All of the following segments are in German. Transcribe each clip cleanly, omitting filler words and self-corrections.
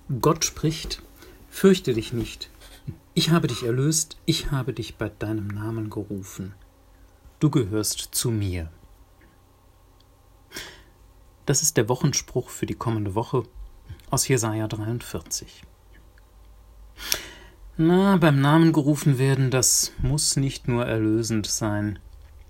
Gott spricht: Fürchte dich nicht. Ich habe dich erlöst, ich habe dich bei deinem Namen gerufen. Du gehörst zu mir. Das ist der Wochenspruch für die kommende Woche aus Jesaja 43. Beim Namen gerufen werden, das muss nicht nur erlösend sein.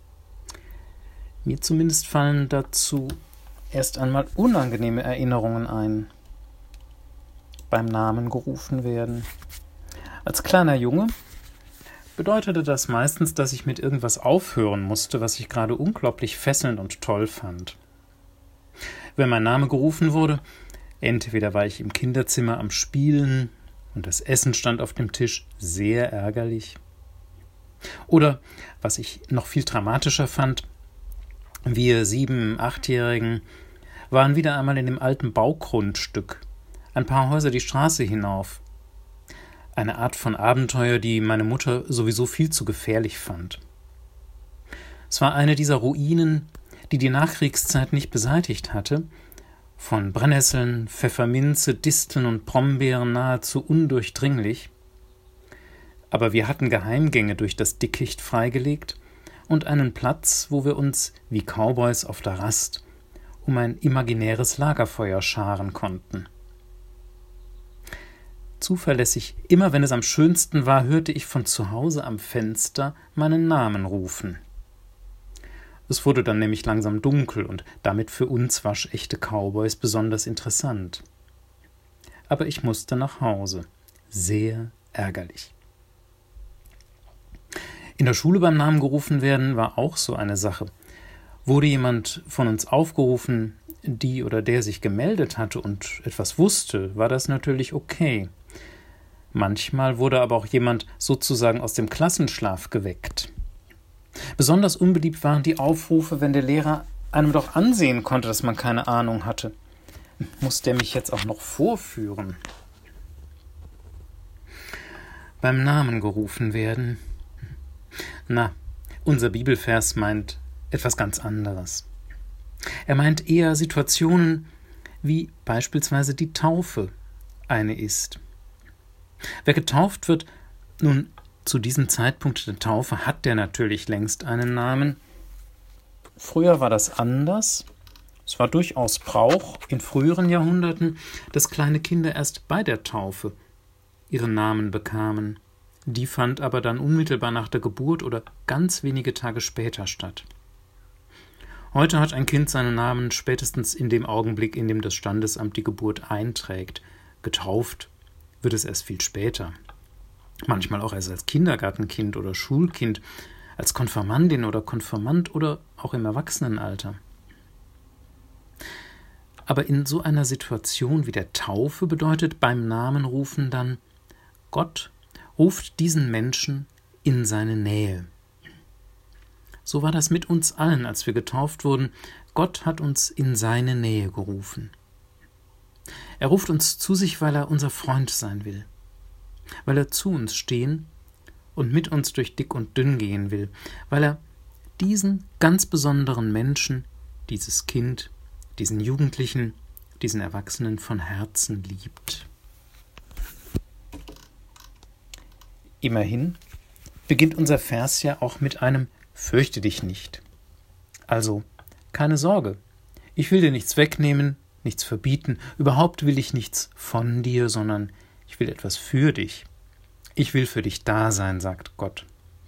Mir zumindest fallen dazu erst einmal unangenehme Erinnerungen ein. Beim Namen gerufen werden. Als kleiner Junge bedeutete das meistens, dass ich mit irgendwas aufhören musste, was ich gerade unglaublich fesselnd und toll fand. Wenn mein Name gerufen wurde, entweder war ich im Kinderzimmer am Spielen und das Essen stand auf dem Tisch, sehr ärgerlich. Oder, was ich noch viel dramatischer fand, wir 7-, 8-Jährigen waren wieder einmal in dem alten Baugrundstück, ein paar Häuser die Straße hinauf. Eine Art von Abenteuer, die meine Mutter sowieso viel zu gefährlich fand. Es war eine dieser Ruinen, die die Nachkriegszeit nicht beseitigt hatte, von Brennnesseln, Pfefferminze, Disteln und Brombeeren nahezu undurchdringlich. Aber wir hatten Geheimgänge durch das Dickicht freigelegt und einen Platz, wo wir uns, wie Cowboys auf der Rast, um ein imaginäres Lagerfeuer scharen konnten. Zuverlässig, immer wenn es am schönsten war, hörte ich von zu Hause am Fenster meinen Namen rufen. Es wurde dann nämlich langsam dunkel und damit für uns waschechte Cowboys besonders interessant. Aber ich musste nach Hause. Sehr ärgerlich. In der Schule beim Namen gerufen werden war auch so eine Sache. Wurde jemand von uns aufgerufen, die oder der sich gemeldet hatte und etwas wusste, war das natürlich okay. Manchmal wurde aber auch jemand sozusagen aus dem Klassenschlaf geweckt. Besonders unbeliebt waren die Aufrufe, wenn der Lehrer einem doch ansehen konnte, dass man keine Ahnung hatte. Muss der mich jetzt auch noch vorführen? Beim Namen gerufen werden. Unser Bibelvers meint etwas ganz anderes. Er meint eher Situationen, wie beispielsweise die Taufe eine ist. Wer getauft wird, nun, zu diesem Zeitpunkt der Taufe hat der natürlich längst einen Namen. Früher war das anders. Es war durchaus Brauch in früheren Jahrhunderten, dass kleine Kinder erst bei der Taufe ihren Namen bekamen. Die fand aber dann unmittelbar nach der Geburt oder ganz wenige Tage später statt. Heute hat ein Kind seinen Namen spätestens in dem Augenblick, in dem das Standesamt die Geburt einträgt. Getauft wird es erst viel später. Manchmal auch erst als Kindergartenkind oder Schulkind, als Konfirmandin oder Konfirmand oder auch im Erwachsenenalter. Aber in so einer Situation wie der Taufe bedeutet beim Namen rufen dann, Gott ruft diesen Menschen in seine Nähe. So war das mit uns allen, als wir getauft wurden. Gott hat uns in seine Nähe gerufen. Er ruft uns zu sich, weil er unser Freund sein will, weil er zu uns stehen und mit uns durch dick und dünn gehen will, weil er diesen ganz besonderen Menschen, dieses Kind, diesen Jugendlichen, diesen Erwachsenen von Herzen liebt. Immerhin beginnt unser Vers ja auch mit einem Fürchte dich nicht. Also, keine Sorge, ich will dir nichts wegnehmen, nichts verbieten, überhaupt will ich nichts von dir, sondern ich will etwas für dich. Ich will für dich da sein, sagt Gott.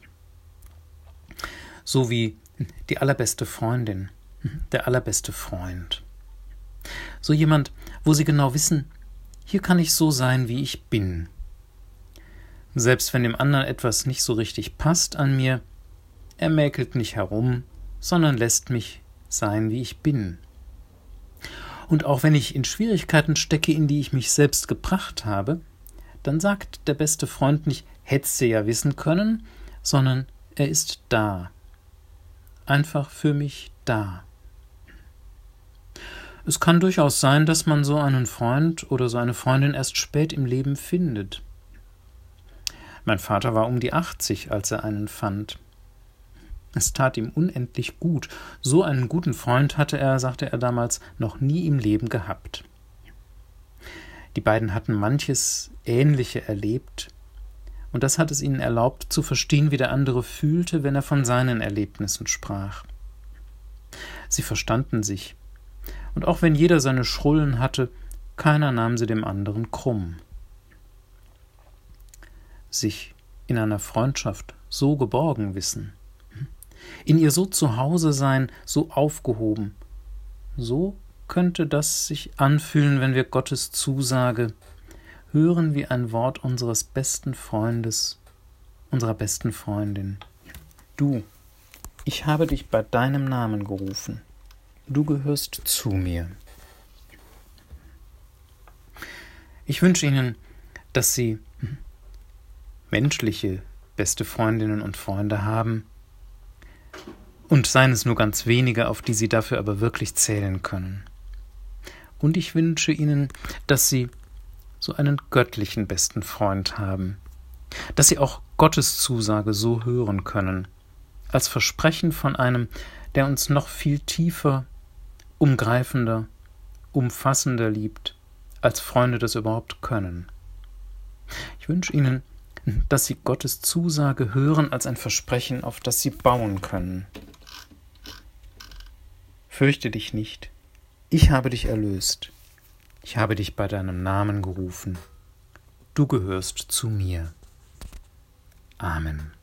So wie die allerbeste Freundin, der allerbeste Freund. So jemand, wo sie genau wissen, hier kann ich so sein, wie ich bin. Selbst wenn dem anderen etwas nicht so richtig passt an mir, er mäkelt nicht herum, sondern lässt mich sein, wie ich bin. Und auch wenn ich in Schwierigkeiten stecke, in die ich mich selbst gebracht habe, dann sagt der beste Freund nicht, hättest du ja wissen können, sondern er ist da. Einfach für mich da. Es kann durchaus sein, dass man so einen Freund oder so eine Freundin erst spät im Leben findet. Mein Vater war um die 80, als er einen fand. Es tat ihm unendlich gut. So einen guten Freund hatte er, sagte er damals, noch nie im Leben gehabt. Die beiden hatten manches Ähnliche erlebt, und das hat es ihnen erlaubt, zu verstehen, wie der andere fühlte, wenn er von seinen Erlebnissen sprach. Sie verstanden sich, und auch wenn jeder seine Schrullen hatte, keiner nahm sie dem anderen krumm. Sich in einer Freundschaft so geborgen wissen, in ihr so zu Hause sein, so aufgehoben, so könnte das sich anfühlen, wenn wir Gottes Zusage hören wie ein Wort unseres besten Freundes, unserer besten Freundin. Du, ich habe dich bei deinem Namen gerufen. Du gehörst zu mir. Ich wünsche Ihnen, dass Sie menschliche beste Freundinnen und Freunde haben, und seien es nur ganz wenige, auf die Sie dafür aber wirklich zählen können. Und ich wünsche Ihnen, dass Sie so einen göttlichen besten Freund haben, dass Sie auch Gottes Zusage so hören können, als Versprechen von einem, der uns noch viel tiefer, umgreifender, umfassender liebt, als Freunde das überhaupt können. Ich wünsche Ihnen, dass Sie Gottes Zusage hören als ein Versprechen, auf das Sie bauen können. Fürchte dich nicht, ich habe dich erlöst, ich habe dich bei deinem Namen gerufen, du gehörst zu mir. Amen.